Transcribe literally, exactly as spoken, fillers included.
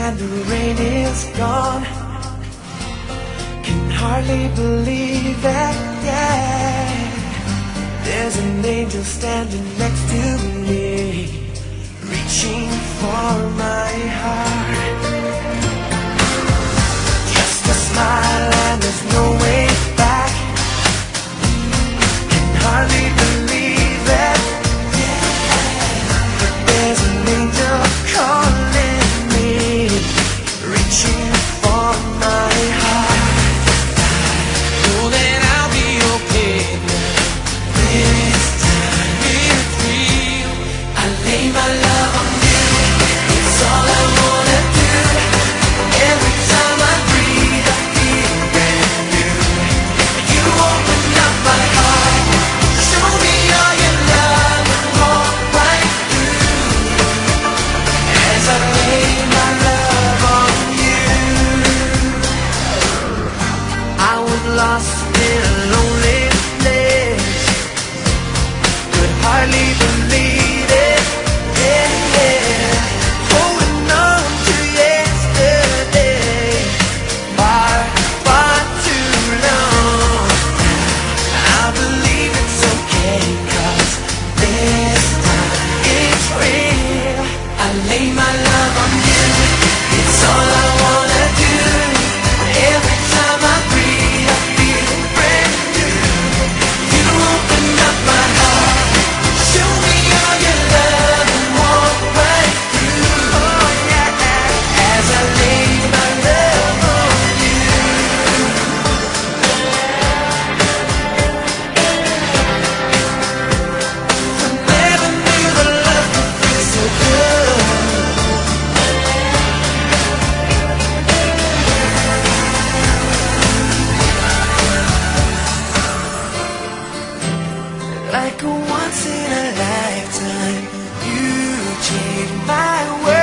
and the rain is gone. Can hardly believe that, yeah. There's an angel standing next to me, reaching for my heart. Just a smile and there's no way back. Can hardly believe that, yeah. But there's an angel calling me, reaching for my heart. Know that I'll be okay now. This time it's real. I lay my love on you. It's all I wanna do. Every time I breathe, I feel brand new. You open up my heart, show me all your love, and walk right through. As I lay my love on you, I was lost in a lonely place, could hardly believe it, yeah, yeah. Holding on to yesterday, far, far too long. I believe it's okay, 'cause this time it's real. I lay my love on you, it's all I wanna do. Every time I breathe, I feel brand new. You open up my heart, show me all your love, and walk right through. Oh yeah, as I lay my love on you. I never knew the love could feel so good. Like a once in a lifetime, you changed my world.